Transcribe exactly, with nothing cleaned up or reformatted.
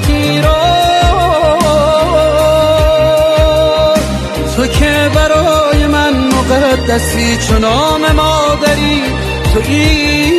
ایران. تو که برای من مقدسی چو نام مادری، تو ایران.